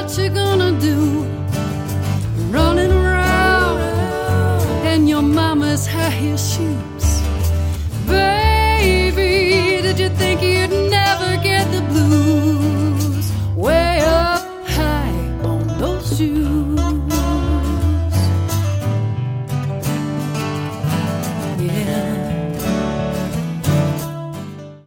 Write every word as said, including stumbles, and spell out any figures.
what you gonna do? Running around in your mama's high heel shoes.